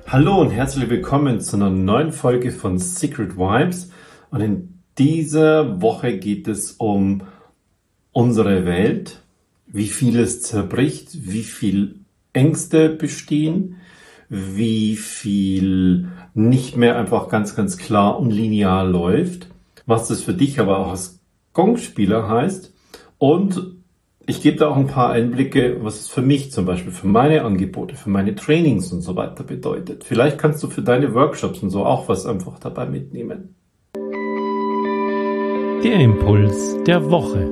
Hallo und herzlich willkommen zu einer neuen Folge von Secret Vibes. Und in dieser Woche geht es um unsere Welt, wie viel es zerbricht, wie viel Ängste bestehen, wie viel nicht mehr einfach ganz klar und linear läuft, was das für dich aber auch als Gongspieler heißt. Und ich gebe da auch ein paar Einblicke, was es für mich zum Beispiel, für meine Angebote, für meine Trainings und so weiter bedeutet. Vielleicht kannst du für deine Workshops und so auch was einfach dabei mitnehmen. Der Impuls der Woche.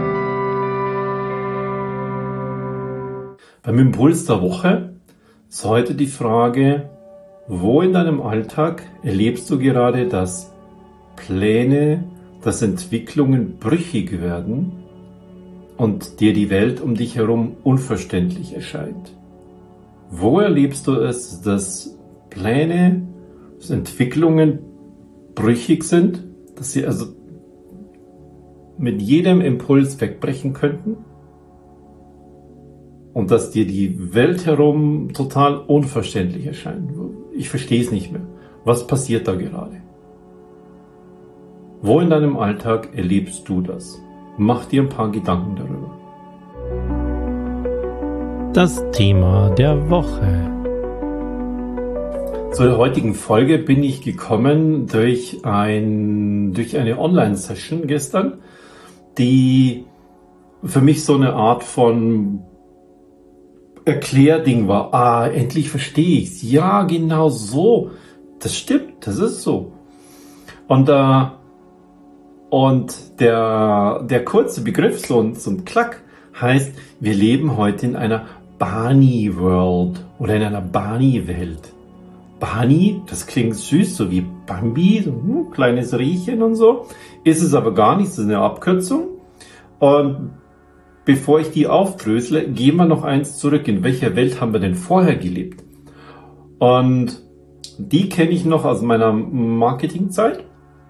Beim Impuls der Woche ist heute die Frage, wo in deinem Alltag erlebst du gerade, dass Pläne, dass Entwicklungen brüchig werden und dir die Welt um dich herum unverständlich erscheint? Wo erlebst du es, dass Pläne, dass Entwicklungen brüchig sind, dass sie also mit jedem Impuls wegbrechen könnten und dass dir die Welt herum total unverständlich erscheint? Ich verstehe es nicht mehr. Was passiert da gerade? Wo in deinem Alltag erlebst du das? Mach dir ein paar Gedanken darüber. Das Thema der Woche. Zur heutigen Folge bin ich gekommen durch eine Online-Session gestern, die für mich so eine Art von Erklärding war. Endlich verstehe ich's. Ja, genau so. Das stimmt, das ist so. Und der kurze Begriff, so ein Klack, heißt, wir leben heute in einer Bani-World oder in einer Bani-Welt. Bani, das klingt süß, so wie Bambi, so ein kleines Riechen und so. Ist es aber gar nicht, das ist eine Abkürzung. Und bevor ich die aufdrösle, gehen wir noch eins zurück. In welcher Welt haben wir denn vorher gelebt? Und die kenne ich noch aus meiner Marketingzeit.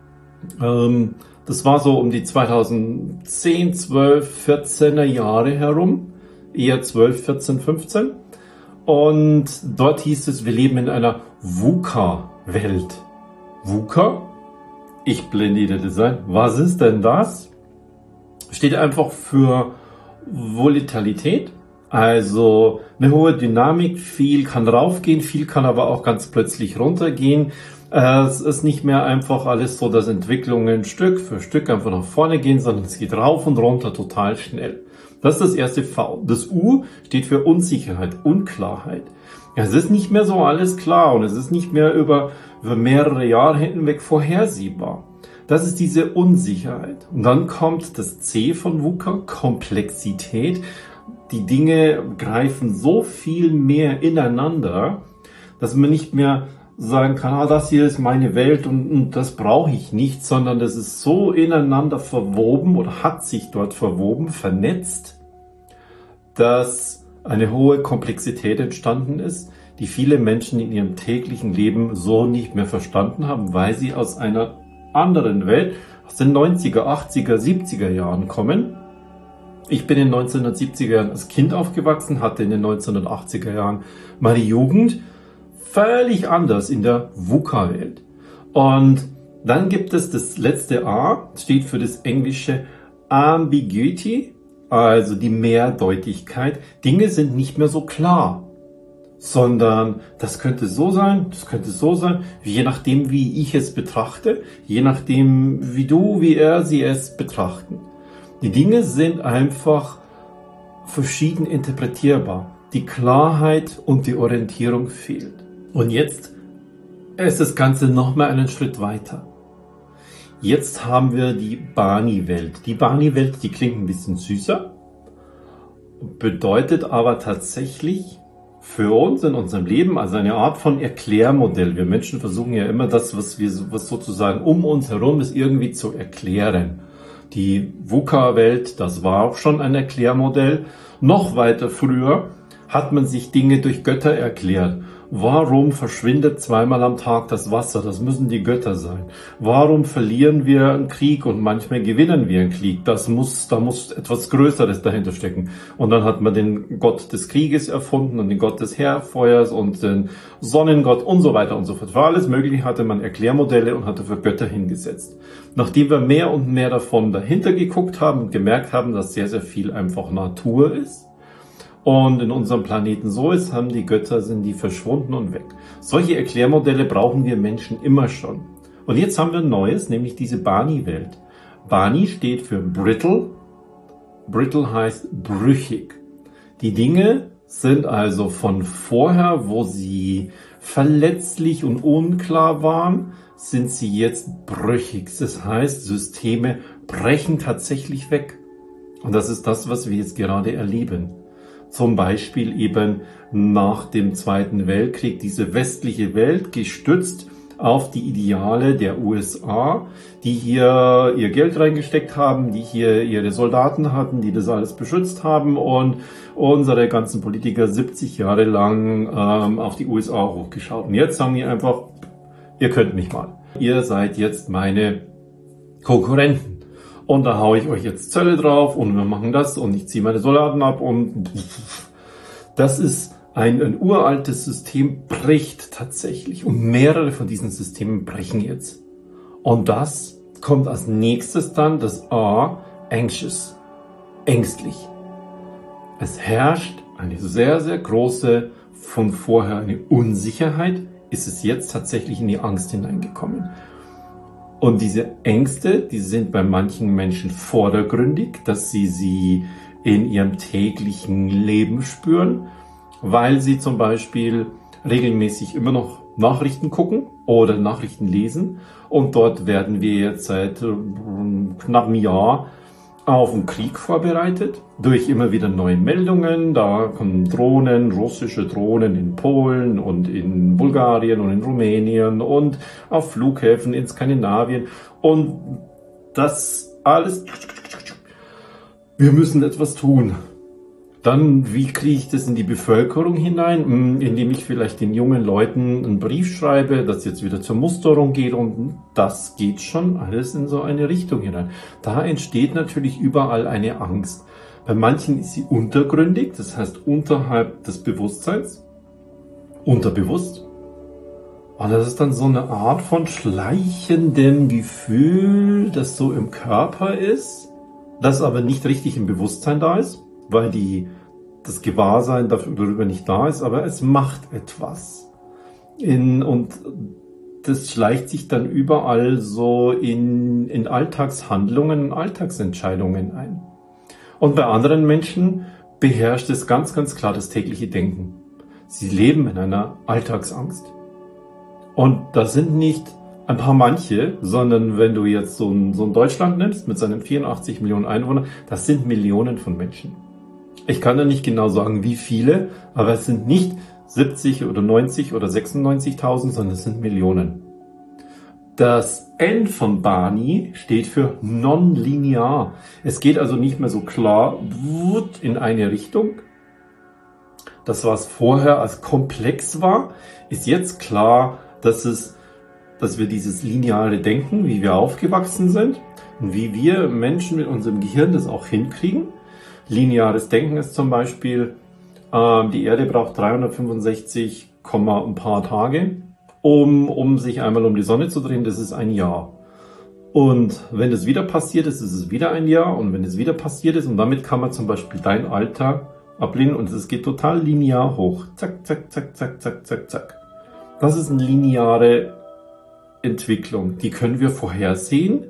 Das war so um die 2010, 12, 14er Jahre herum, eher 12, 14, 15. Und dort hieß es, wir leben in einer VUCA-Welt. VUCA? Ich blende dir das ein. Was ist denn das? Steht einfach für Volatilität, also eine hohe Dynamik, viel kann raufgehen, viel kann aber auch ganz plötzlich runtergehen. Es ist nicht mehr einfach alles so, dass Entwicklungen Stück für Stück einfach nach vorne gehen, sondern es geht rauf und runter total schnell. Das ist das erste V. Das U steht für Unsicherheit, Unklarheit. Ja, es ist nicht mehr so alles klar und es ist nicht mehr über mehrere Jahre hinweg vorhersehbar. Das ist diese Unsicherheit. Und dann kommt das C von VUCA, Komplexität. Die Dinge greifen so viel mehr ineinander, dass man nicht mehr sagen kann, das hier ist meine Welt und das brauche ich nicht, sondern das ist so ineinander verwoben oder hat sich dort verwoben, vernetzt, dass eine hohe Komplexität entstanden ist, die viele Menschen in ihrem täglichen Leben so nicht mehr verstanden haben, weil sie aus einer anderen Welt, aus den 90er, 80er, 70er Jahren kommen. Ich bin in den 1970er Jahren als Kind aufgewachsen, hatte in den 1980er Jahren meine Jugend, völlig anders in der VUCA-Welt. Und dann gibt es das letzte A, steht für das englische Ambiguity, also die Mehrdeutigkeit. Dinge sind nicht mehr so klar, sondern das könnte so sein, das könnte so sein, je nachdem, wie ich es betrachte, je nachdem, wie du, wie er, sie es betrachten. Die Dinge sind einfach verschieden interpretierbar. Die Klarheit und die Orientierung fehlt. Und jetzt ist das Ganze nochmal einen Schritt weiter. Jetzt haben wir die Bani-Welt. Die Bani-Welt, die klingt ein bisschen süßer, bedeutet aber tatsächlich für uns in unserem Leben also eine Art von Erklärmodell. Wir Menschen versuchen ja immer das, was sozusagen um uns herum ist, irgendwie zu erklären. Die VUCA-Welt, das war auch schon ein Erklärmodell. Noch weiter früher hat man sich Dinge durch Götter erklärt. Warum verschwindet zweimal am Tag das Wasser? Das müssen die Götter sein. Warum verlieren wir einen Krieg und manchmal gewinnen wir einen Krieg? Da muss etwas Größeres dahinter stecken. Und dann hat man den Gott des Krieges erfunden und den Gott des Herdfeuers und den Sonnengott und so weiter und so fort. Für alles Mögliche hatte man Erklärmodelle und hatte für Götter hingesetzt. Nachdem wir mehr und mehr davon dahinter geguckt haben und gemerkt haben, dass sehr, sehr viel einfach Natur ist, und in unserem Planeten so ist, sind die verschwunden und weg. Solche Erklärmodelle brauchen wir Menschen immer schon. Und jetzt haben wir ein neues, nämlich diese Bani-Welt. Bani steht für brittle. Brittle heißt brüchig. Die Dinge sind also von vorher, wo sie verletzlich und unklar waren, sind sie jetzt brüchig. Das heißt, Systeme brechen tatsächlich weg. Und das ist das, was wir jetzt gerade erleben. Zum Beispiel eben nach dem Zweiten Weltkrieg diese westliche Welt gestützt auf die Ideale der USA, die hier ihr Geld reingesteckt haben, die hier ihre Soldaten hatten, die das alles beschützt haben und unsere ganzen Politiker 70 Jahre lang auf die USA hochgeschaut. Und jetzt sagen die einfach, ihr könnt mich mal. Ihr seid jetzt meine Konkurrenten. Und da haue ich euch jetzt Zölle drauf und wir machen das und ich ziehe meine Soldaten ab und das ist ein uraltes System, bricht tatsächlich und mehrere von diesen Systemen brechen jetzt. Und das kommt als nächstes dann das A, anxious, ängstlich. Es herrscht eine sehr, sehr große, von vorher eine Unsicherheit, ist es jetzt tatsächlich in die Angst hineingekommen. Und diese Ängste, die sind bei manchen Menschen vordergründig, dass sie in ihrem täglichen Leben spüren, weil sie zum Beispiel regelmäßig immer noch Nachrichten gucken oder Nachrichten lesen. Und dort werden wir jetzt seit knapp einem Jahr auf den Krieg vorbereitet, durch immer wieder neue Meldungen. Da kommen Drohnen, russische Drohnen in Polen und in Bulgarien und in Rumänien und auf Flughäfen in Skandinavien. Und das alles, wir müssen etwas tun. Dann, wie kriege ich das in die Bevölkerung hinein? Indem ich vielleicht den jungen Leuten einen Brief schreibe, das jetzt wieder zur Musterung geht und das geht schon alles in so eine Richtung hinein. Da entsteht natürlich überall eine Angst. Bei manchen ist sie untergründig, das heißt unterhalb des Bewusstseins, unterbewusst. Und das ist dann so eine Art von schleichendem Gefühl, das so im Körper ist, das aber nicht richtig im Bewusstsein da ist, weil das Gewahrsein darüber nicht da ist, aber es macht etwas. Und das schleicht sich dann überall so in Alltagshandlungen, Alltagsentscheidungen ein. Und bei anderen Menschen beherrscht es ganz, ganz klar das tägliche Denken. Sie leben in einer Alltagsangst. Und das sind nicht ein paar manche, sondern wenn du jetzt so ein Deutschland nimmst mit seinen 84 Millionen Einwohnern, das sind Millionen von Menschen. Ich kann da nicht genau sagen, wie viele, aber es sind nicht 70 oder 90 oder 96.000, sondern es sind Millionen. Das N von Bani steht für nonlinear. Es geht also nicht mehr so klar in eine Richtung. Das, was vorher als komplex war, ist jetzt klar, dass wir dieses lineare Denken, wie wir aufgewachsen sind und wie wir Menschen mit unserem Gehirn das auch hinkriegen. Lineares Denken ist zum Beispiel, die Erde braucht 365, ein paar Tage, um sich einmal um die Sonne zu drehen. Das ist ein Jahr. Und wenn es wieder passiert ist, ist es wieder ein Jahr. Und wenn es wieder passiert ist, und damit kann man zum Beispiel dein Alter ablehnen und es geht total linear hoch. Zack, zack, zack, zack, zack, zack, zack. Das ist eine lineare Entwicklung. Die können wir vorhersehen.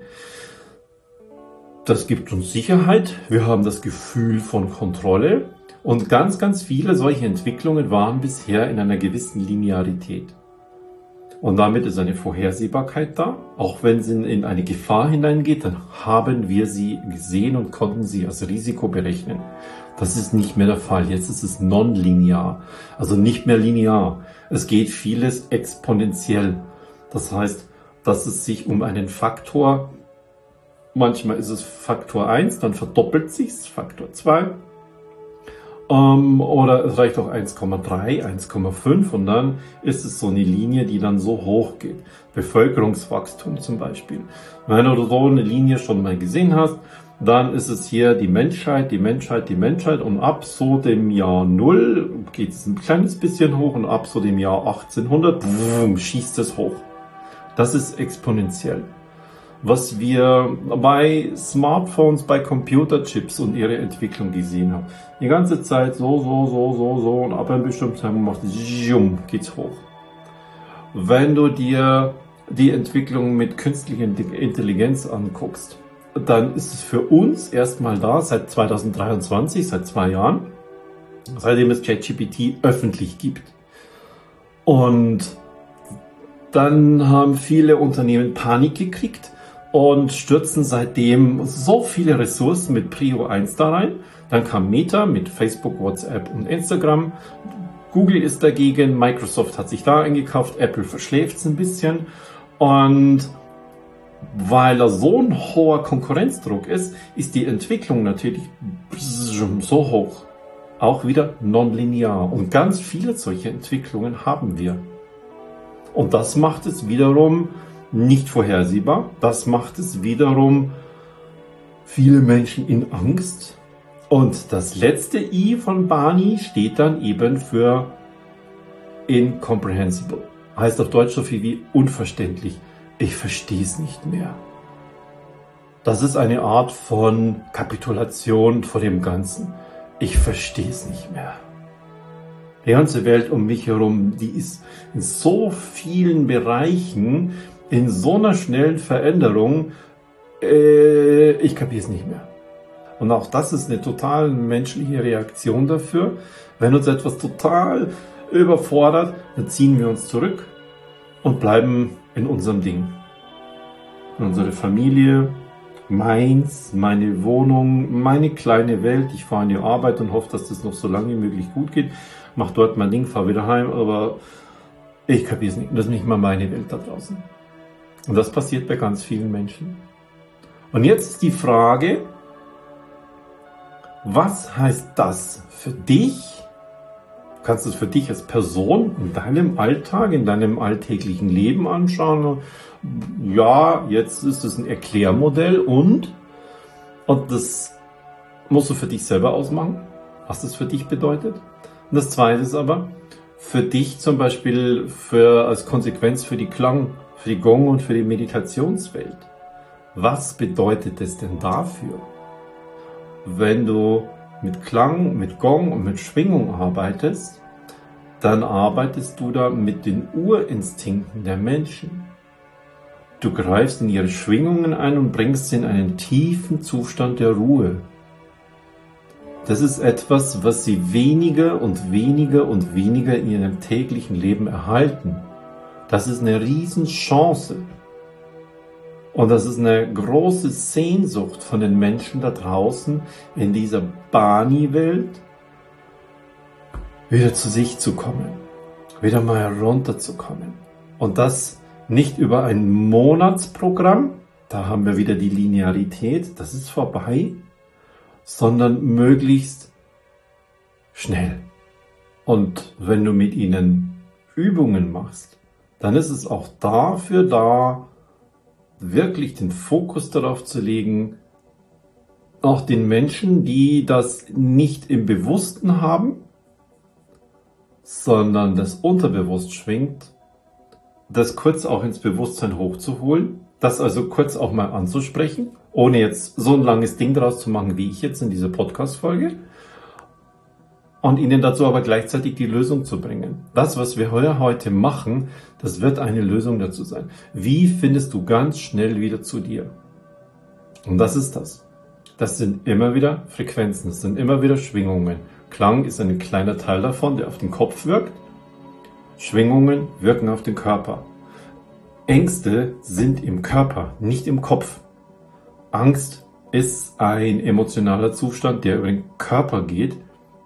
Das gibt uns Sicherheit. Wir haben das Gefühl von Kontrolle. Und ganz, ganz viele solche Entwicklungen waren bisher in einer gewissen Linearität. Und damit ist eine Vorhersehbarkeit da. Auch wenn sie in eine Gefahr hineingeht, dann haben wir sie gesehen und konnten sie als Risiko berechnen. Das ist nicht mehr der Fall. Jetzt ist es nonlinear, also nicht mehr linear. Es geht vieles exponentiell. Das heißt, dass es sich um einen Faktor, manchmal ist es Faktor 1, dann verdoppelt sich es, Faktor 2. Oder es reicht auch 1,3, 1,5 und dann ist es so eine Linie, die dann so hoch geht. Bevölkerungswachstum zum Beispiel. Wenn du so eine Linie schon mal gesehen hast, dann ist es hier die Menschheit, die Menschheit, die Menschheit und ab so dem Jahr 0 geht es ein kleines bisschen hoch und ab so dem Jahr 1800 schießt es hoch. Das ist exponentiell. Was wir bei Smartphones, bei Computerchips und ihre Entwicklung gesehen haben. Die ganze Zeit so und ab einem bestimmten Zeitpunkt geht's hoch. Wenn du dir die Entwicklung mit künstlicher Intelligenz anguckst, dann ist es für uns erstmal da, seit 2023, seit 2 Jahren, seitdem es ChatGPT öffentlich gibt. Und dann haben viele Unternehmen Panik gekriegt und stürzen seitdem so viele Ressourcen mit Prio 1 da rein. Dann kam Meta mit Facebook, WhatsApp und Instagram. Google ist dagegen, Microsoft hat sich da eingekauft, Apple verschläft es ein bisschen. Und weil da so ein hoher Konkurrenzdruck ist, ist die Entwicklung natürlich so hoch. Auch wieder nonlinear. Und ganz viele solche Entwicklungen haben wir. Und das macht es wiederum nicht vorhersehbar. Das macht es wiederum viele Menschen in Angst. Und das letzte I von Barney steht dann eben für incomprehensible. Heißt auf Deutsch so viel wie unverständlich. Ich verstehe es nicht mehr. Das ist eine Art von Kapitulation vor dem Ganzen. Ich verstehe es nicht mehr. Die ganze Welt um mich herum, die ist in so vielen Bereichen, in so einer schnellen Veränderung, ich kapiere es nicht mehr. Und auch das ist eine total menschliche Reaktion dafür. Wenn uns etwas total überfordert, dann ziehen wir uns zurück und bleiben in unserem Ding. In unsere Familie, meins, meine Wohnung, meine kleine Welt. Ich fahre in die Arbeit und hoffe, dass das noch so lange wie möglich gut geht. Mach dort mein Ding, fahre wieder heim, aber ich kapiere es nicht. Das ist nicht mal meine Welt da draußen. Und das passiert bei ganz vielen Menschen. Und jetzt ist die Frage, was heißt das für dich? Du kannst es für dich als Person in deinem Alltag, in deinem alltäglichen Leben anschauen. Ja, jetzt ist es ein Erklärmodell und das musst du für dich selber ausmachen, was das für dich bedeutet. Und das Zweite ist aber, für dich zum Beispiel als Konsequenz für die Klang, für die Gong und für die Meditationswelt. Was bedeutet es denn dafür? Wenn du mit Klang, mit Gong und mit Schwingung arbeitest, dann arbeitest du da mit den Urinstinkten der Menschen. Du greifst in ihre Schwingungen ein und bringst sie in einen tiefen Zustand der Ruhe. Das ist etwas, was sie weniger und weniger und weniger in ihrem täglichen Leben erhalten. Das ist eine Riesenchance. Und das ist eine große Sehnsucht von den Menschen da draußen in dieser Barney-Welt, wieder zu sich zu kommen, wieder mal runterzukommen. Und das nicht über ein Monatsprogramm, da haben wir wieder die Linearität, das ist vorbei, sondern möglichst schnell. Und wenn du mit ihnen Übungen machst, dann ist es auch dafür da, wirklich den Fokus darauf zu legen, auch den Menschen, die das nicht im Bewussten haben, sondern das unterbewusst schwingt, das kurz auch ins Bewusstsein hochzuholen, das also kurz auch mal anzusprechen, ohne jetzt so ein langes Ding daraus zu machen, wie ich jetzt in dieser Podcast-Folge, und ihnen dazu aber gleichzeitig die Lösung zu bringen. Das, was wir heute machen, das wird eine Lösung dazu sein. Wie findest du ganz schnell wieder zu dir? Und das ist das. Das sind immer wieder Frequenzen, das sind immer wieder Schwingungen. Klang ist ein kleiner Teil davon, der auf den Kopf wirkt. Schwingungen wirken auf den Körper. Ängste sind im Körper, nicht im Kopf. Angst ist ein emotionaler Zustand, der über den Körper geht,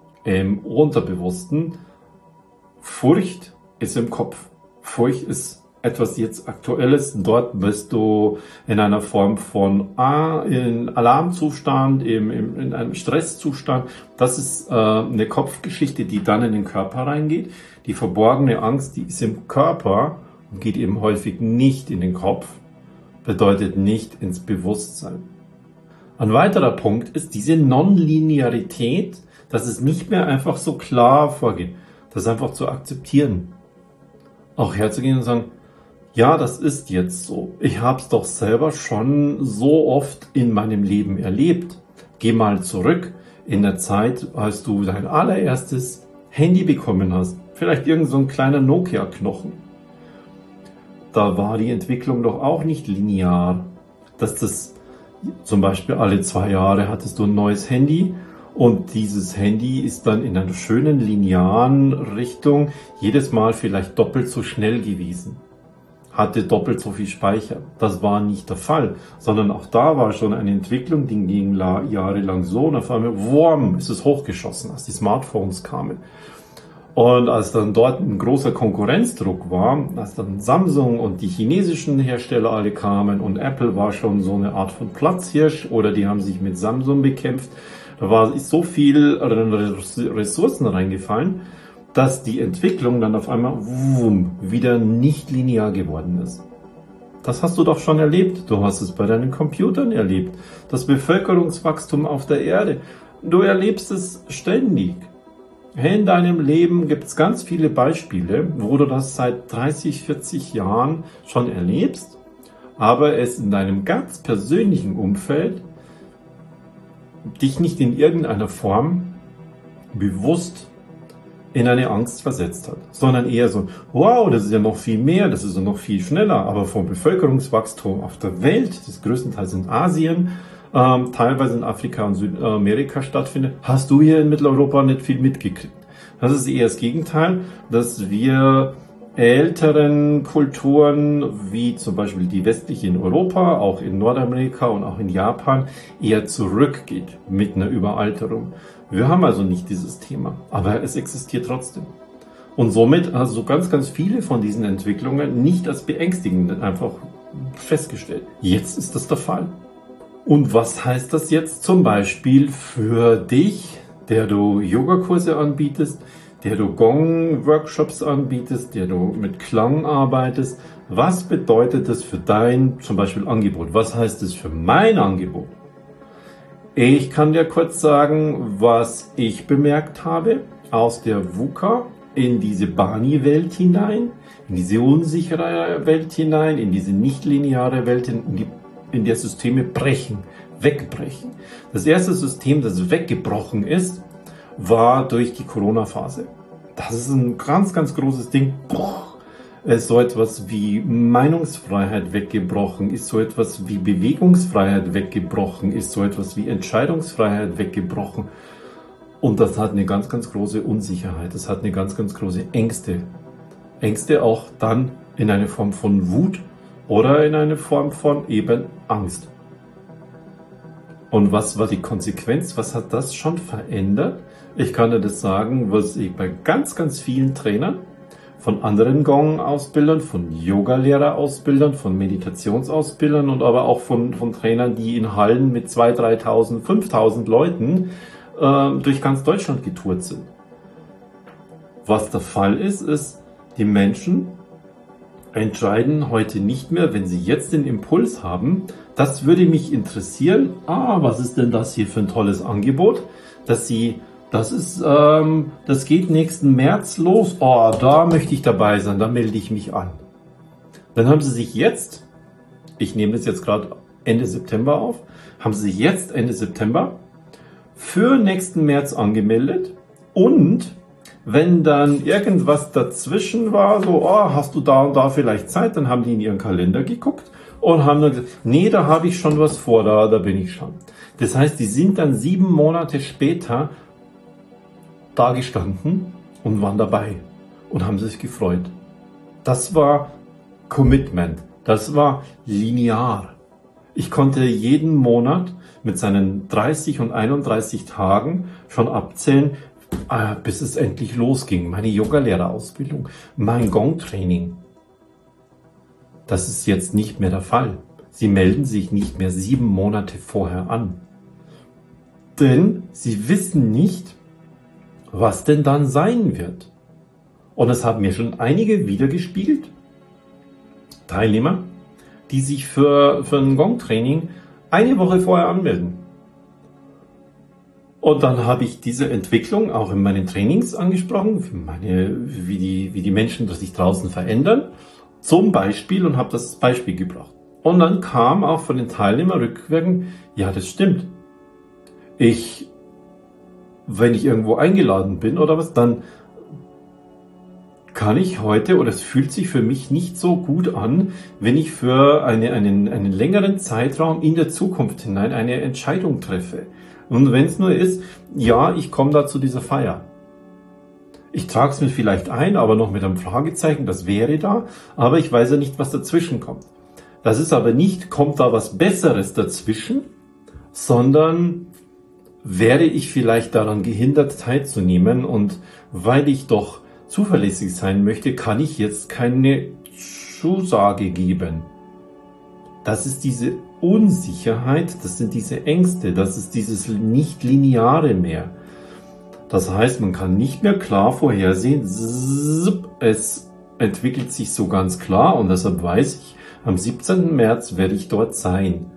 im Unterbewussten. Furcht ist im Kopf. Furcht ist etwas jetzt Aktuelles. Dort bist du in einer Form von in Alarmzustand, in einem Stresszustand. Das ist eine Kopfgeschichte, die dann in den Körper reingeht. Die verborgene Angst, die ist im Körper und geht eben häufig nicht in den Kopf, bedeutet nicht ins Bewusstsein. Ein weiterer Punkt ist diese Nonlinearität, dass es nicht mehr einfach so klar vorgeht, das einfach zu akzeptieren. Auch herzugehen und sagen, ja, das ist jetzt so. Ich habe es doch selber schon so oft in meinem Leben erlebt. Geh mal zurück in der Zeit, als du dein allererstes Handy bekommen hast. Vielleicht irgend so ein kleiner Nokia-Knochen. Da war die Entwicklung doch auch nicht linear. Dass das zum Beispiel alle 2 Jahre hattest du ein neues Handy und dieses Handy ist dann in einer schönen linearen Richtung jedes Mal vielleicht doppelt so schnell gewesen. Hatte doppelt so viel Speicher. Das war nicht der Fall, sondern auch da war schon eine Entwicklung, die ging jahrelang so und auf einmal, wurm, ist es hochgeschossen, als die Smartphones kamen. Und als dann dort ein großer Konkurrenzdruck war, als dann Samsung und die chinesischen Hersteller alle kamen und Apple war schon so eine Art von Platzhirsch oder die haben sich mit Samsung bekämpft, da ist so viel Ressourcen reingefallen, dass die Entwicklung dann auf einmal wieder nicht linear geworden ist. Das hast du doch schon erlebt. Du hast es bei deinen Computern erlebt. Das Bevölkerungswachstum auf der Erde. Du erlebst es ständig. In deinem Leben gibt es ganz viele Beispiele, wo du das seit 30, 40 Jahren schon erlebst, aber es in deinem ganz persönlichen Umfeld dich nicht in irgendeiner Form bewusst in eine Angst versetzt hat, sondern eher so, wow, das ist ja noch viel mehr, das ist ja noch viel schneller, aber vom Bevölkerungswachstum auf der Welt, das größtenteils in Asien, teilweise in Afrika und Südamerika stattfindet, hast du hier in Mitteleuropa nicht viel mitgekriegt. Das ist eher das Gegenteil, dass wir älteren Kulturen, wie zum Beispiel die westliche in Europa, auch in Nordamerika und auch in Japan, eher zurückgeht mit einer Überalterung. Wir haben also nicht dieses Thema, aber es existiert trotzdem. Und somit hast du ganz, ganz viele von diesen Entwicklungen nicht als beängstigend einfach festgestellt. Jetzt ist das der Fall. Und was heißt das jetzt zum Beispiel für dich, der du Yogakurse anbietest, der du Gong-Workshops anbietest, der du mit Klang arbeitest? Was bedeutet das für dein zum Beispiel Angebot? Was heißt es für mein Angebot? Ich kann dir kurz sagen, was ich bemerkt habe aus der VUCA in diese Bani-Welt hinein, in diese unsichere Welt hinein, in diese nicht-lineare Welt, in der Systeme brechen, wegbrechen. Das erste System, das weggebrochen ist, war durch die Corona-Phase. Das ist ein ganz, ganz großes Ding. Ist so etwas wie Meinungsfreiheit weggebrochen, ist so etwas wie Bewegungsfreiheit weggebrochen, ist so etwas wie Entscheidungsfreiheit weggebrochen. Und das hat eine ganz, ganz große Unsicherheit, das hat eine ganz, ganz große Ängste. Ängste auch dann in eine Form von Wut oder in eine Form von eben Angst. Und was war die Konsequenz? Was hat das schon verändert? Ich kann dir das sagen, was ich bei ganz, ganz vielen Trainern, von anderen Gong-Ausbildern, von Yoga-Lehrer-Ausbildern, von Meditationsausbildern und aber auch von Trainern, die in Hallen mit 2.000, 3.000, 5.000 Leuten durch ganz Deutschland getourt sind. Was der Fall ist, die Menschen entscheiden heute nicht mehr, wenn sie jetzt den Impuls haben, das würde mich interessieren, was ist denn das hier für ein tolles Angebot, das geht nächsten März los, da möchte ich dabei sein, da melde ich mich an. Dann haben sie sich jetzt, ich nehme das jetzt gerade Ende September auf, haben sie sich jetzt Ende September für nächsten März angemeldet und wenn dann irgendwas dazwischen war, so, hast du da und da vielleicht Zeit, dann haben die in ihren Kalender geguckt und haben dann gesagt, nee, da habe ich schon was vor, da bin ich schon. Das heißt, die sind dann 7 Monate später da gestanden und waren dabei und haben sich gefreut. Das war Commitment, das war linear. Ich konnte jeden Monat mit seinen 30 und 31 Tagen schon abzählen, bis es endlich losging. Meine Yogalehrerausbildung, mein Gong-Training. Das ist jetzt nicht mehr der Fall. Sie melden sich nicht mehr 7 Monate vorher an. Denn sie wissen nicht, was denn dann sein wird. Und es haben mir schon einige wiedergespiegelt, Teilnehmer, die sich für ein Gong-Training eine Woche vorher anmelden. Und dann habe ich diese Entwicklung auch in meinen Trainings angesprochen, wie die Menschen sich draußen verändern, zum Beispiel, und habe das Beispiel gebracht. Und dann kam auch von den Teilnehmern rückwirkend, ja, das stimmt. Wenn ich irgendwo eingeladen bin oder was, dann kann ich heute, oder es fühlt sich für mich nicht so gut an, wenn ich für einen längeren Zeitraum in der Zukunft hinein eine Entscheidung treffe. Und wenn es nur ist, ja, ich komme da zu dieser Feier. Ich trage es mir vielleicht ein, aber noch mit einem Fragezeichen, das wäre da, aber ich weiß ja nicht, was dazwischen kommt. Das ist aber nicht, kommt da was Besseres dazwischen, sondern wäre ich vielleicht daran gehindert, teilzunehmen, und weil ich doch zuverlässig sein möchte, kann ich jetzt keine Zusage geben. Das ist diese Unsicherheit, das sind diese Ängste, das ist dieses Nicht-Lineare mehr. Das heißt, man kann nicht mehr klar vorhersehen, es entwickelt sich so ganz klar, und deshalb weiß ich, am 17. März werde ich dort sein.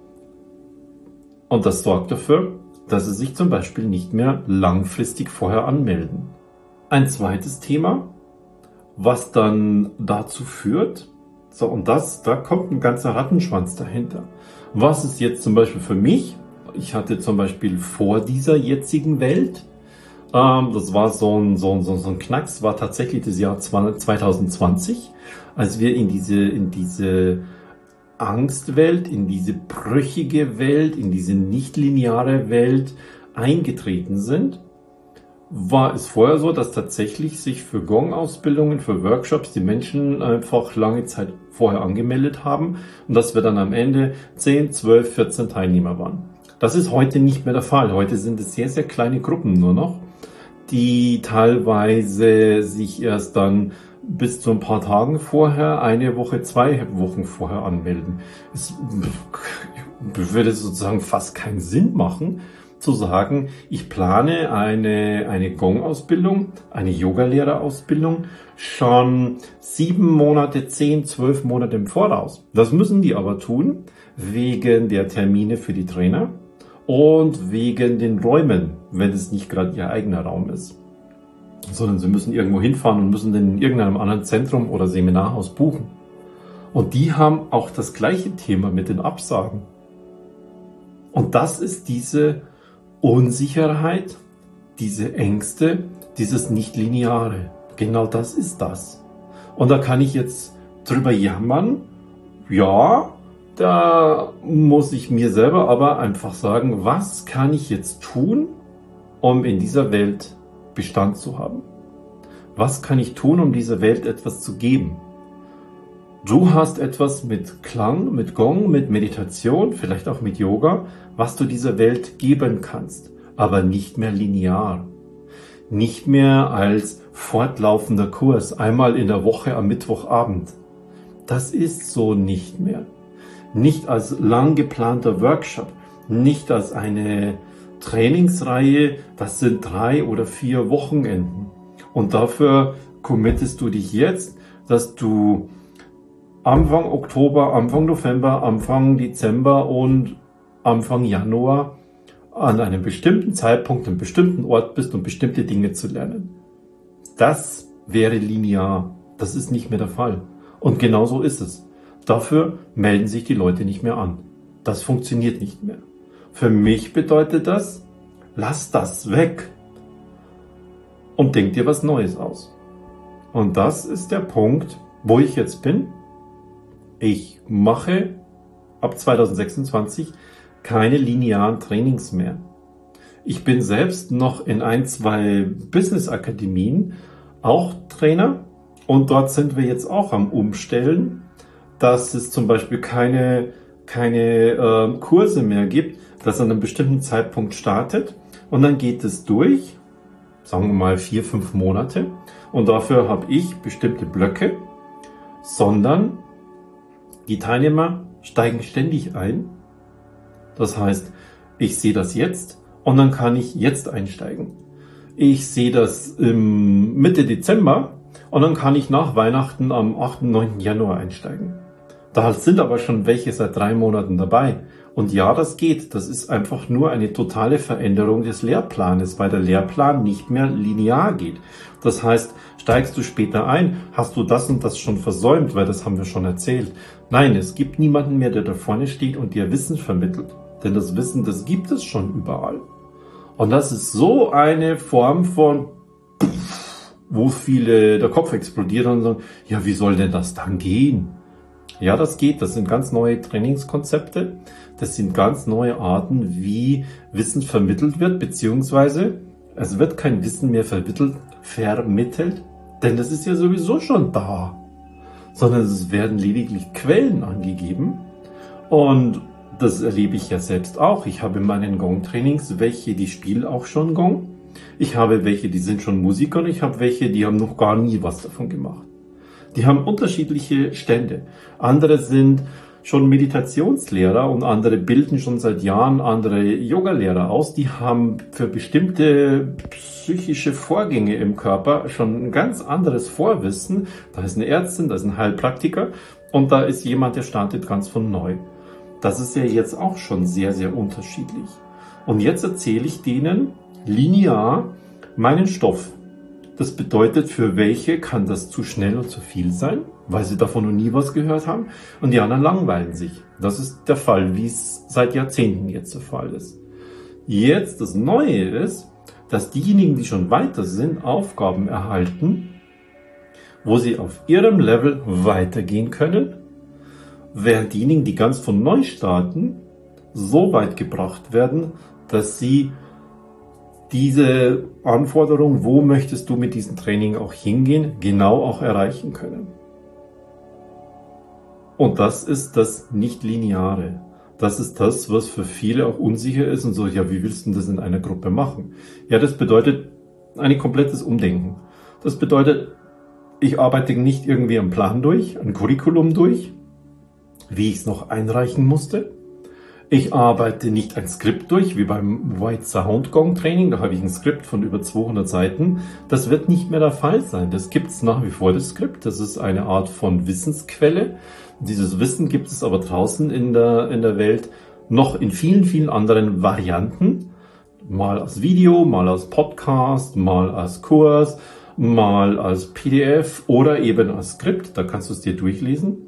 Und das sorgt dafür, dass sie sich zum Beispiel nicht mehr langfristig vorher anmelden. Ein zweites Thema, was dann dazu führt, so, und da kommt ein ganzer Rattenschwanz dahinter. Was ist jetzt zum Beispiel für mich? Ich hatte zum Beispiel vor dieser jetzigen Welt, das war so ein Knacks, war tatsächlich das Jahr 2020, als wir in diese Angstwelt, in diese brüchige Welt, in diese nicht-lineare Welt eingetreten sind. War es vorher so, dass tatsächlich sich für Gong-Ausbildungen, für Workshops die Menschen einfach lange Zeit vorher angemeldet haben und dass wir dann am Ende 10, 12, 14 Teilnehmer waren. Das ist heute nicht mehr der Fall. Heute sind es sehr, sehr kleine Gruppen nur noch, die teilweise sich erst dann bis zu ein paar Tagen vorher, eine Woche, 2 Wochen vorher anmelden. Es würde sozusagen fast keinen Sinn machen, zu sagen, ich plane eine Gong-Ausbildung, eine Yogalehrerausbildung schon 7 Monate, 10, 12 Monate im Voraus. Das müssen die aber tun, wegen der Termine für die Trainer und wegen den Räumen, wenn es nicht gerade ihr eigener Raum ist. Sondern sie müssen irgendwo hinfahren und müssen den in irgendeinem anderen Zentrum oder Seminarhaus buchen. Und die haben auch das gleiche Thema mit den Absagen. Und das ist diese Unsicherheit, diese Ängste, dieses Nicht-Lineare. Genau das ist das. Und da kann ich jetzt drüber jammern, ja, da muss ich mir selber aber einfach sagen, was kann ich jetzt tun, um in dieser Welt Bestand zu haben? Was kann ich tun, um dieser Welt etwas zu geben? Du hast etwas mit Klang, mit Gong, mit Meditation, vielleicht auch mit Yoga, was du dieser Welt geben kannst, aber nicht mehr linear. Nicht mehr als fortlaufender Kurs, einmal in der Woche am Mittwochabend. Das ist so nicht mehr. Nicht als lang geplanter Workshop, nicht als eine Trainingsreihe, das sind 3 oder 4 Wochenenden. Und dafür committest du dich jetzt, dass du Anfang Oktober, Anfang November, Anfang Dezember und Anfang Januar an einem bestimmten Zeitpunkt, einem bestimmten Ort bist, um bestimmte Dinge zu lernen. Das wäre linear. Das ist nicht mehr der Fall. Und genau so ist es. Dafür melden sich die Leute nicht mehr an. Das funktioniert nicht mehr. Für mich bedeutet das, lass das weg und denk dir was Neues aus. Und das ist der Punkt, wo ich jetzt bin. Ich mache ab 2026 keine linearen Trainings mehr. Ich bin selbst noch in 1, 2 Business-Akademien auch Trainer und dort sind wir jetzt auch am Umstellen, dass es zum Beispiel keine Kurse mehr gibt, das an einem bestimmten Zeitpunkt startet und dann geht es durch, sagen wir mal 4, 5 Monate und dafür habe ich bestimmte Blöcke, sondern Die Teilnehmer steigen ständig ein. Das heißt, ich sehe das jetzt und dann kann ich jetzt einsteigen. Ich sehe das Mitte Dezember und dann kann ich nach Weihnachten am 8. und 9. Januar einsteigen. Da sind aber schon welche seit 3 Monaten dabei. Und ja, das geht. Das ist einfach nur eine totale Veränderung des Lehrplanes, weil der Lehrplan nicht mehr linear geht. Das heißt, steigst du später ein, hast du das und das schon versäumt, weil das haben wir schon erzählt. Nein, es gibt niemanden mehr, der da vorne steht und dir Wissen vermittelt. Denn das Wissen, das gibt es schon überall. Und das ist so eine Form von, wo viele der Kopf explodiert und sagen, ja, wie soll denn das dann gehen? Ja, das geht. Das sind ganz neue Trainingskonzepte. Das sind ganz neue Arten, wie Wissen vermittelt wird, beziehungsweise es wird kein Wissen mehr vermittelt, denn das ist ja sowieso schon da, sondern es werden lediglich Quellen angegeben und das erlebe ich ja selbst auch. Ich habe in meinen Gong-Trainings welche, die spielen auch schon Gong. Ich habe welche, die sind schon Musiker und ich habe welche, die haben noch gar nie was davon gemacht. Die haben unterschiedliche Stände. Andere sind schon Meditationslehrer und andere bilden schon seit Jahren andere Yogalehrer aus. Die haben für bestimmte psychische Vorgänge im Körper schon ein ganz anderes Vorwissen. Da ist eine Ärztin, da ist ein Heilpraktiker und da ist jemand, der startet ganz von neu. Das ist ja jetzt auch schon sehr, sehr unterschiedlich. Und jetzt erzähle ich denen linear meinen Stoff. Das bedeutet, für welche kann das zu schnell und zu viel sein, weil sie davon noch nie was gehört haben. Und die anderen langweilen sich. Das ist der Fall, wie es seit Jahrzehnten jetzt der Fall ist. Jetzt das Neue ist, dass diejenigen, die schon weiter sind, Aufgaben erhalten, wo sie auf ihrem Level weitergehen können, während diejenigen, die ganz von neu starten, so weit gebracht werden, dass sie diese Anforderung, wo möchtest du mit diesem Training auch hingehen, genau auch erreichen können. Und das ist das Nicht-Lineare. Das ist das, was für viele auch unsicher ist und so, ja, wie willst du das in einer Gruppe machen? Ja, das bedeutet ein komplettes Umdenken. Das bedeutet, ich arbeite nicht irgendwie einen Plan durch, ein Curriculum durch, wie ich es noch einreichen musste. Ich arbeite nicht ein Skript durch, wie beim White Sound Gong Training. Da habe ich ein Skript von über 200 Seiten. Das wird nicht mehr der Fall sein. Das gibt es nach wie vor, das Skript. Das ist eine Art von Wissensquelle. Dieses Wissen gibt es aber draußen in der Welt noch in vielen, vielen anderen Varianten. Mal als Video, mal als Podcast, mal als Kurs, mal als PDF oder eben als Skript. Da kannst du es dir durchlesen.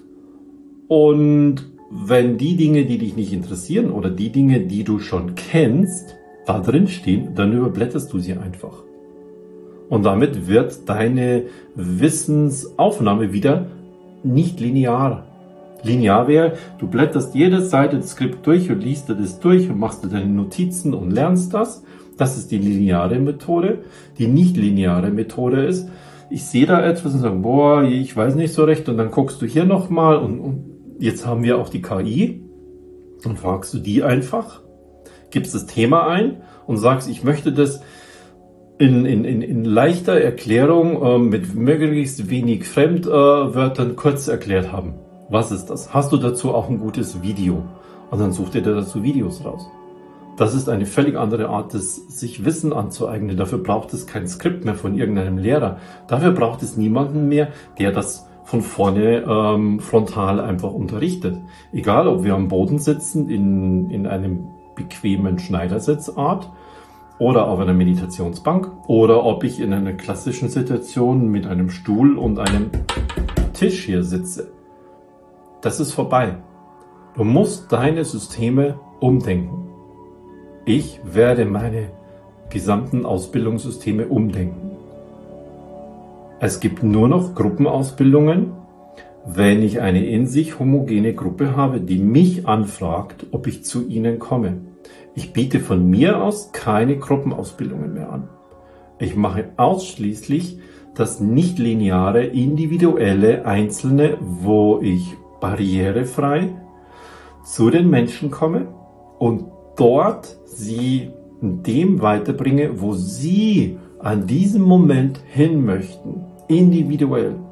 Und wenn die Dinge, die dich nicht interessieren oder die Dinge, die du schon kennst, da drin stehen, dann überblätterst du sie einfach. Und damit wird deine Wissensaufnahme wieder nicht linear. Linear wäre, du blätterst jede Seite des Skripts durch und liest dir das durch und machst dir deine Notizen und lernst das. Das ist die lineare Methode. Die nicht-lineare Methode ist, ich sehe da etwas und sage, boah, ich weiß nicht so recht, und dann guckst du hier nochmal und jetzt haben wir auch die KI und fragst du die einfach, gibst das Thema ein und sagst, ich möchte das in leichter Erklärung mit möglichst wenig Fremdwörtern kurz erklärt haben. Was ist das? Hast du dazu auch ein gutes Video? Und dann sucht ihr dir dazu Videos raus. Das ist eine völlig andere Art, sich Wissen anzueignen. Dafür braucht es kein Skript mehr von irgendeinem Lehrer. Dafür braucht es niemanden mehr, der das von vorne frontal einfach unterrichtet. Egal, ob wir am Boden sitzen in einem bequemen Schneidersitzart oder auf einer Meditationsbank oder ob ich in einer klassischen Situation mit einem Stuhl und einem Tisch hier sitze. Das ist vorbei. Du musst deine Systeme umdenken. Ich werde meine gesamten Ausbildungssysteme umdenken. Es gibt nur noch Gruppenausbildungen, wenn ich eine in sich homogene Gruppe habe, die mich anfragt, ob ich zu ihnen komme. Ich biete von mir aus keine Gruppenausbildungen mehr an. Ich mache ausschließlich das nicht-lineare, individuelle, einzelne, wo ich barrierefrei zu den Menschen komme und dort sie in dem weiterbringe, wo sie an diesem Moment hin möchten, individuell.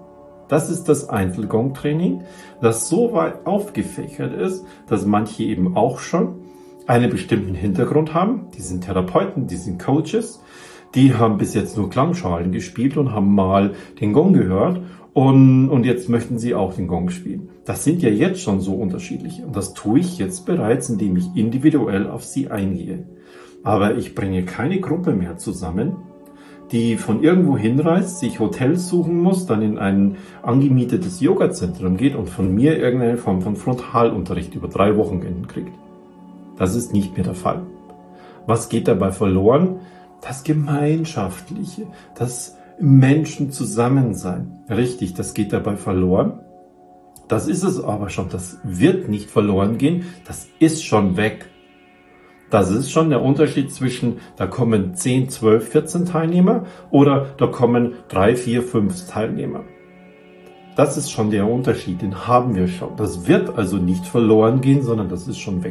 Das ist das Einzelgong-Training, das so weit aufgefächert ist, dass manche eben auch schon einen bestimmten Hintergrund haben. Die sind Therapeuten, die sind Coaches, die haben bis jetzt nur Klangschalen gespielt und haben mal den Gong gehört und jetzt möchten sie auch den Gong spielen. Das sind ja jetzt schon so unterschiedliche und das tue ich jetzt bereits, indem ich individuell auf sie eingehe. Aber ich bringe keine Gruppe mehr zusammen, die von irgendwo hinreist, sich Hotels suchen muss, dann in ein angemietetes Yoga-Zentrum geht und von mir irgendeine Form von Frontalunterricht über 3 Wochenenden kriegt. Das ist nicht mehr der Fall. Was geht dabei verloren? Das Gemeinschaftliche, das Menschen Zusammensein. Richtig, das geht dabei verloren. Das ist es aber schon. Das wird nicht verloren gehen. Das ist schon weg. Das ist schon der Unterschied zwischen, da kommen 10, 12, 14 Teilnehmer oder da kommen 3, 4, 5 Teilnehmer. Das ist schon der Unterschied, den haben wir schon. Das wird also nicht verloren gehen, sondern das ist schon weg.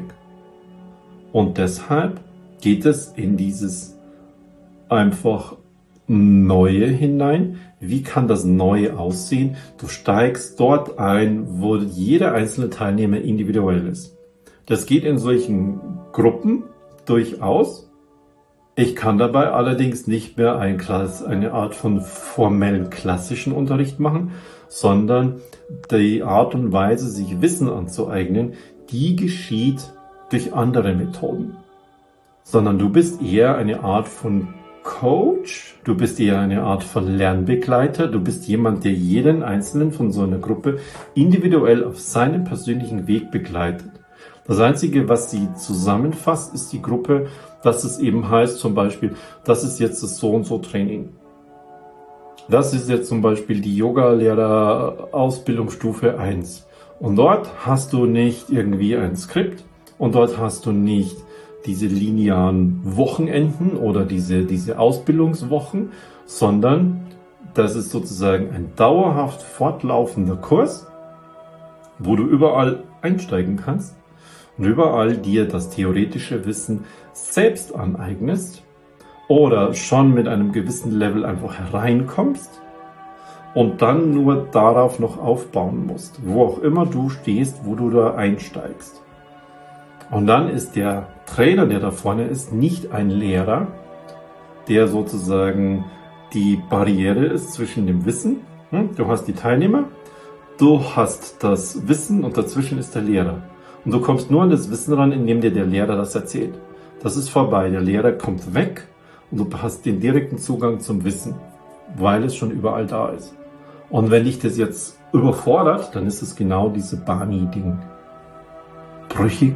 Und deshalb geht es in dieses einfach Neue hinein. Wie kann das Neue aussehen? Du steigst dort ein, wo jeder einzelne Teilnehmer individuell ist. Das geht in solchen Gruppen durchaus. Ich kann dabei allerdings nicht mehr eine Art von formellen klassischen Unterricht machen, sondern die Art und Weise, sich Wissen anzueignen, die geschieht durch andere Methoden. Sondern du bist eher eine Art von Coach, du bist eher eine Art von Lernbegleiter, du bist jemand, der jeden Einzelnen von so einer Gruppe individuell auf seinem persönlichen Weg begleitet. Das Einzige, was sie zusammenfasst, ist die Gruppe, dass es eben heißt, zum Beispiel, das ist jetzt das So-und-so-Training. Das ist jetzt zum Beispiel die Yoga-Lehrer-Ausbildungsstufe 1. Und dort hast du nicht irgendwie ein Skript und dort hast du nicht diese linearen Wochenenden oder diese Ausbildungswochen, sondern das ist sozusagen ein dauerhaft fortlaufender Kurs, wo du überall einsteigen kannst und überall dir das theoretische Wissen selbst aneignest oder schon mit einem gewissen Level einfach hereinkommst und dann nur darauf noch aufbauen musst, wo auch immer du stehst, wo du da einsteigst. Und dann ist der Trainer, der da vorne ist, nicht ein Lehrer, der sozusagen die Barriere ist zwischen dem Wissen. Du hast die Teilnehmer, du hast das Wissen und dazwischen ist der Lehrer. Und du kommst nur an das Wissen ran, indem dir der Lehrer das erzählt. Das ist vorbei. Der Lehrer kommt weg und du hast den direkten Zugang zum Wissen, weil es schon überall da ist. Und wenn dich das jetzt überfordert, dann ist es genau diese Bani-Ding. Brüchig,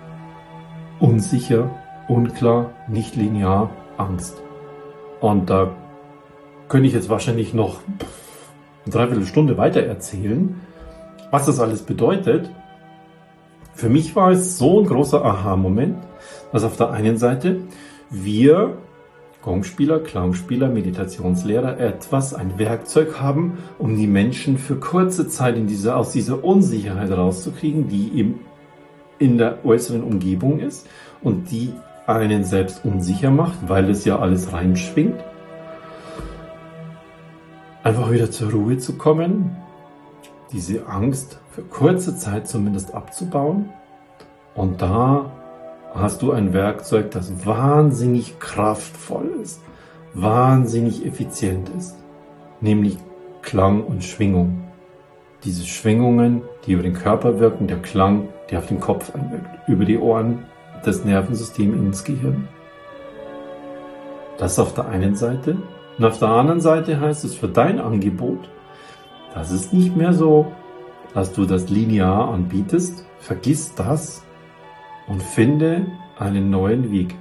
unsicher, unklar, nicht linear, Angst. Und da könnte ich jetzt wahrscheinlich noch eine Dreiviertelstunde weiter erzählen, was das alles bedeutet. Für mich war es so ein großer Aha-Moment, dass auf der einen Seite wir Gongspieler, Klangspieler, Meditationslehrer ein Werkzeug haben, um die Menschen für kurze Zeit aus dieser Unsicherheit rauszukriegen, die eben in der äußeren Umgebung ist und die einen selbst unsicher macht, weil es ja alles reinschwingt. Einfach wieder zur Ruhe zu kommen, diese Angst für kurze Zeit zumindest abzubauen. Und da hast du ein Werkzeug, das wahnsinnig kraftvoll ist, wahnsinnig effizient ist, nämlich Klang und Schwingung. Diese Schwingungen, die über den Körper wirken, der Klang, der auf den Kopf einwirkt, über die Ohren, das Nervensystem ins Gehirn. Das auf der einen Seite. Und auf der anderen Seite heißt es für dein Angebot, das ist nicht mehr so, dass du das linear anbietest. Vergiss das und finde einen neuen Weg.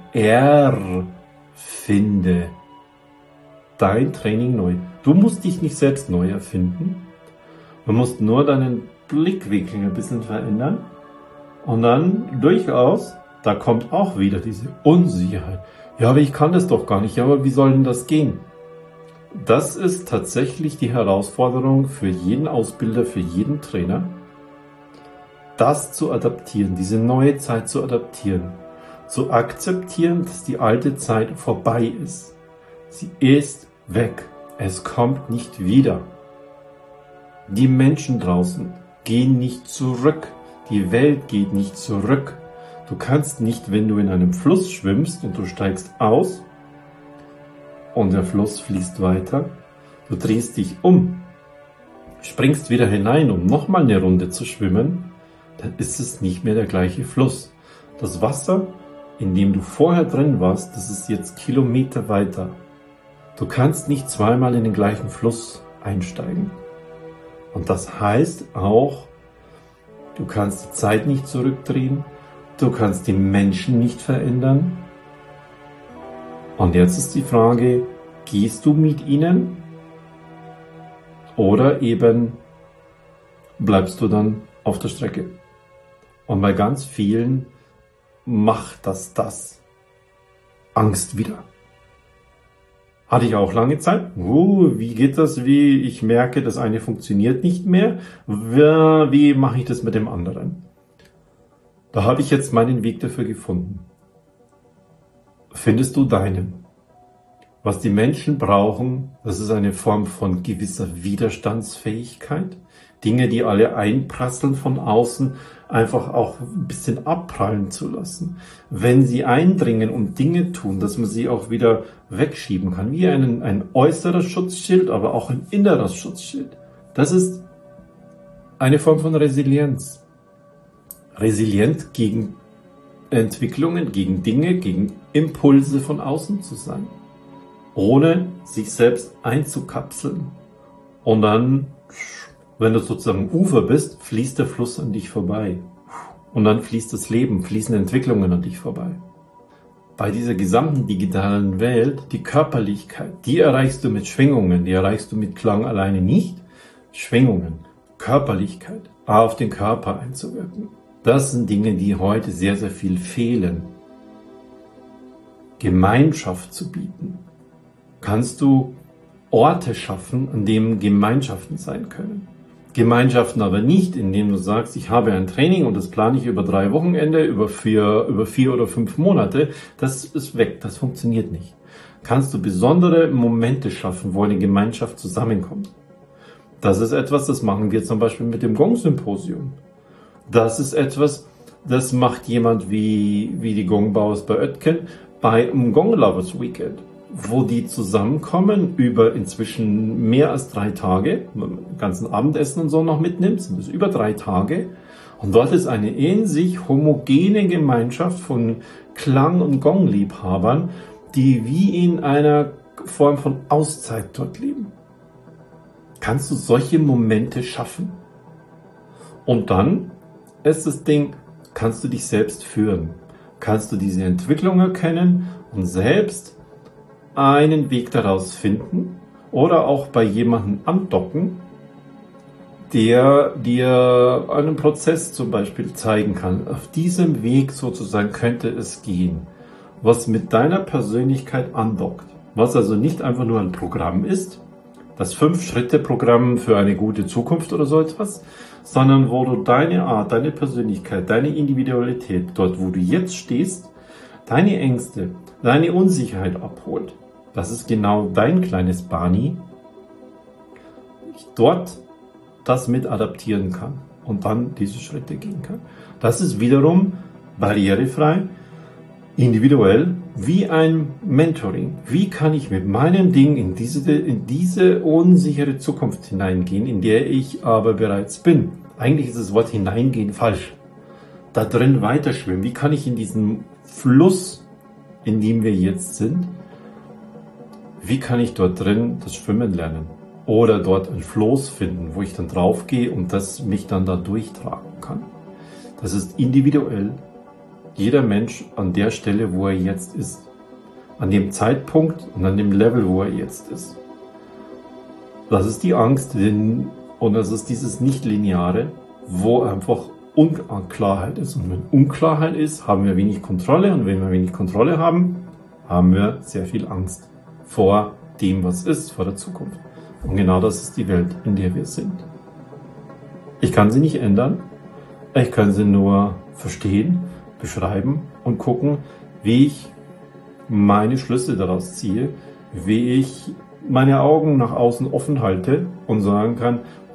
Erfinde dein Training neu. Du musst dich nicht selbst neu erfinden. Du musst nur deinen Blickwinkel ein bisschen verändern. Und dann durchaus, da kommt auch wieder diese Unsicherheit. Ja, aber ich kann das doch gar nicht. Ja, aber wie soll denn das gehen? Das ist tatsächlich die Herausforderung für jeden Ausbilder, für jeden Trainer, das zu adaptieren, diese neue Zeit zu adaptieren, zu akzeptieren, dass die alte Zeit vorbei ist. Sie ist weg. Es kommt nicht wieder. Die Menschen draußen gehen nicht zurück. Die Welt geht nicht zurück. Du kannst nicht, wenn du in einem Fluss schwimmst und du steigst aus und der Fluss fließt weiter, du drehst dich um, springst wieder hinein, um nochmal eine Runde zu schwimmen, dann ist es nicht mehr der gleiche Fluss. Das Wasser, in dem du vorher drin warst, das ist jetzt Kilometer weiter. Du kannst nicht zweimal in den gleichen Fluss einsteigen. Und das heißt auch, du kannst die Zeit nicht zurückdrehen, du kannst die Menschen nicht verändern. Und jetzt ist die Frage, gehst du mit ihnen oder eben bleibst du dann auf der Strecke? Und bei ganz vielen macht das Angst wieder. Hatte ich auch lange Zeit. Wie geht das? Wie ich merke, das eine funktioniert nicht mehr. Wie mache ich das mit dem anderen? Da habe ich jetzt meinen Weg dafür gefunden. Findest du deinen? Was die Menschen brauchen, das ist eine Form von gewisser Widerstandsfähigkeit. Dinge, die alle einprasseln von außen, einfach auch ein bisschen abprallen zu lassen. Wenn sie eindringen und Dinge tun, dass man sie auch wieder wegschieben kann. Wie ein äußerer Schutzschild, aber auch ein innerer Schutzschild. Das ist eine Form von Resilienz. Resilient gegen Entwicklungen, gegen Dinge, gegen Impulse von außen zu sein. Ohne sich selbst einzukapseln. Und dann, wenn du sozusagen Ufer bist, fließt der Fluss an dich vorbei. Und dann fließt das Leben, fließen Entwicklungen an dich vorbei. Bei dieser gesamten digitalen Welt, die Körperlichkeit, die erreichst du mit Schwingungen, die erreichst du mit Klang alleine nicht. Schwingungen, Körperlichkeit, auf den Körper einzuwirken. Das sind Dinge, die heute sehr, sehr viel fehlen. Gemeinschaft zu bieten. Kannst du Orte schaffen, an denen Gemeinschaften sein können. Gemeinschaften aber nicht, indem du sagst, ich habe ein Training und das plane ich über 3 Wochenende, über 4 oder 5 Monate. Das ist weg, das funktioniert nicht. Kannst du besondere Momente schaffen, wo eine Gemeinschaft zusammenkommt. Das ist etwas, das machen wir zum Beispiel mit dem Gong-Symposium. Das ist etwas, das macht jemand wie die Gongbauers bei Oetken bei einem Gong Lovers Weekend, wo die zusammenkommen über inzwischen mehr als 3 Tage, ganzen Abendessen und so noch mitnimmt, sind es über 3 Tage. Und dort ist eine in sich homogene Gemeinschaft von Klang- und Gong-Liebhabern, die wie in einer Form von Auszeit dort leben. Kannst du solche Momente schaffen? Und dann ist das Ding, kannst du dich selbst führen? Kannst du diese Entwicklung erkennen und selbst einen Weg daraus finden oder auch bei jemandem andocken, der dir einen Prozess zum Beispiel zeigen kann. Auf diesem Weg sozusagen könnte es gehen, was mit deiner Persönlichkeit andockt. Was also nicht einfach nur ein Programm ist, das 5-Schritte-Programm für eine gute Zukunft oder so etwas, sondern wo du deine Art, deine Persönlichkeit, deine Individualität, dort wo du jetzt stehst, deine Ängste, deine Unsicherheit abholt. Das ist genau dein kleines Barney, dort das mit adaptieren kann und dann diese Schritte gehen kann. Das ist wiederum barrierefrei, individuell, wie ein Mentoring. Wie kann ich mit meinem Ding in diese unsichere Zukunft hineingehen, in der ich aber bereits bin? Eigentlich ist das Wort hineingehen falsch. Da drin weiterschwimmen. Wie kann ich in diesem Fluss, in dem wir jetzt sind, wie kann ich dort drin das Schwimmen lernen? Oder dort ein Floß finden, wo ich dann drauf gehe und das mich dann da durchtragen kann. Das ist individuell. Jeder Mensch an der Stelle, wo er jetzt ist. An dem Zeitpunkt und an dem Level, wo er jetzt ist. Das ist die Angst und das ist dieses Nicht-Lineare, wo einfach Unklarheit ist. Und wenn Unklarheit ist, haben wir wenig Kontrolle. Und wenn wir wenig Kontrolle haben, haben wir sehr viel Angst vor dem, was ist, vor der Zukunft. Und genau das ist die Welt, in der wir sind. Ich kann sie nicht ändern. Ich kann sie nur verstehen, beschreiben und gucken, wie ich meine Schlüsse daraus ziehe, wie ich meine Augen nach außen offen halte und sagen kann,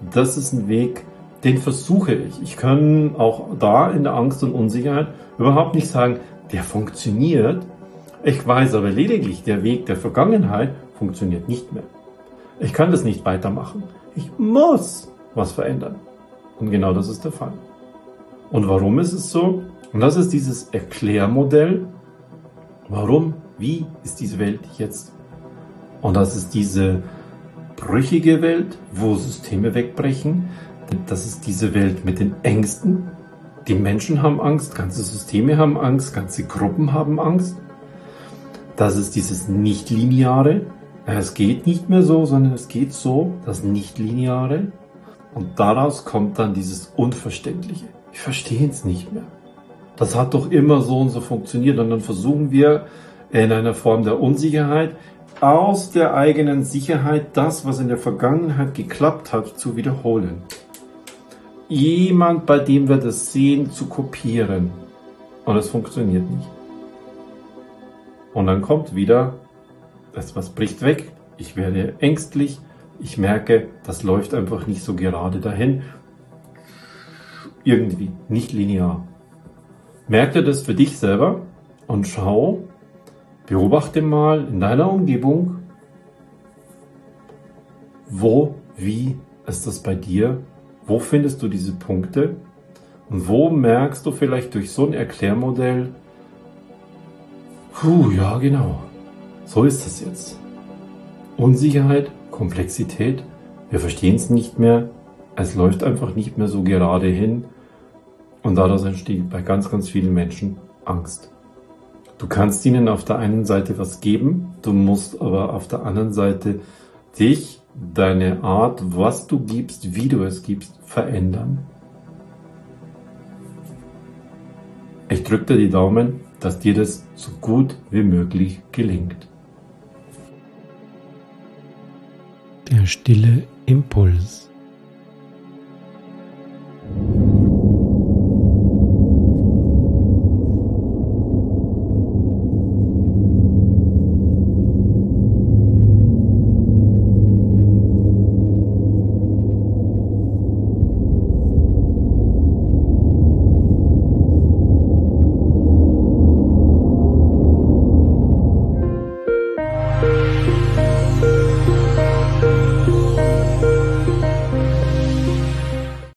das ist ein Weg, den versuche ich. Ich kann auch da in der Angst und Unsicherheit überhaupt nicht sagen, der funktioniert. Ich weiß aber lediglich, der Weg der Vergangenheit funktioniert nicht mehr. Ich kann das nicht weitermachen. Ich muss was verändern. Und genau das ist der Fall. Und warum ist es so? Und das ist dieses Erklärmodell. Warum? Wie ist diese Welt jetzt? Und das ist diese brüchige Welt, wo Systeme wegbrechen. Das ist diese Welt mit den Ängsten. Die Menschen haben Angst, ganze Systeme haben Angst, ganze Gruppen haben Angst. Das ist dieses Nichtlineare. Es geht nicht mehr so, sondern es geht so, das Nichtlineare. Und daraus kommt dann dieses Unverständliche. Ich verstehe es nicht mehr. Das hat doch immer so und so funktioniert. Und dann versuchen wir in einer Form der Unsicherheit aus der eigenen Sicherheit das, was in der Vergangenheit geklappt hat, zu wiederholen. Jemand, bei dem wir das sehen, zu kopieren. Und es funktioniert nicht. Und dann kommt wieder, was bricht weg. Ich werde ängstlich. Ich merke, das läuft einfach nicht so gerade dahin. Irgendwie, nicht linear. Merke das für dich selber und schau, beobachte mal in deiner Umgebung, wo, wie ist das bei dir? Wo findest du diese Punkte? Und wo merkst du vielleicht durch so ein Erklärmodell, ja genau, so ist es jetzt. Unsicherheit, Komplexität, wir verstehen es nicht mehr, es läuft einfach nicht mehr so gerade hin und daraus entsteht bei ganz, ganz vielen Menschen Angst. Du kannst ihnen auf der einen Seite was geben, du musst aber auf der anderen Seite dich, deine Art, was du gibst, wie du es gibst, verändern. Ich drücke dir die Daumen, dass dir das so gut wie möglich gelingt. Der stille Impuls.